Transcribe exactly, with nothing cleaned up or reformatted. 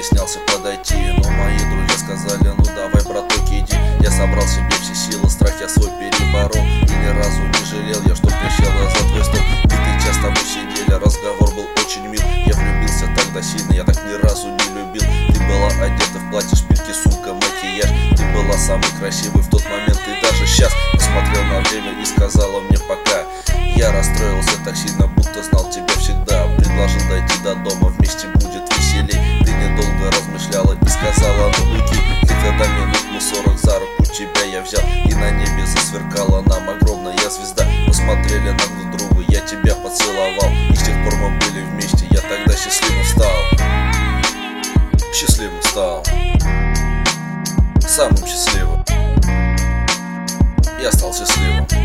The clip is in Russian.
стеснялся подойти, но мои друзья сказали: ну давай, браток, иди. Я собрал себе все силы, страх я свой переборол, и ни разу не жалел я, что присел я за твой стол. И ты часто мы сидели, разговор был очень мил. Я влюбился тогда сильно, я так ни разу не любил. Ты была одета в платье, шпильки, сумка, макияж. Ты была самой красивой в тот момент, и даже сейчас. Посмотрел на время и сказала мне пока. Я расстроился так сильно, будто знал тебя всегда. Предложил дойти до дома, вместе будет веселей. Ты недолго размышляла и сказала: ну уйди. И тогда минут мы сорок за руку тебя я взял, и на небе засверкала нам огромная звезда. Мы смотрели друг на друга, я тебя поцеловал, и с тех пор мы были вместе. Я тогда счастливым стал, счастливым стал, самым счастливым. Я стал счастливым.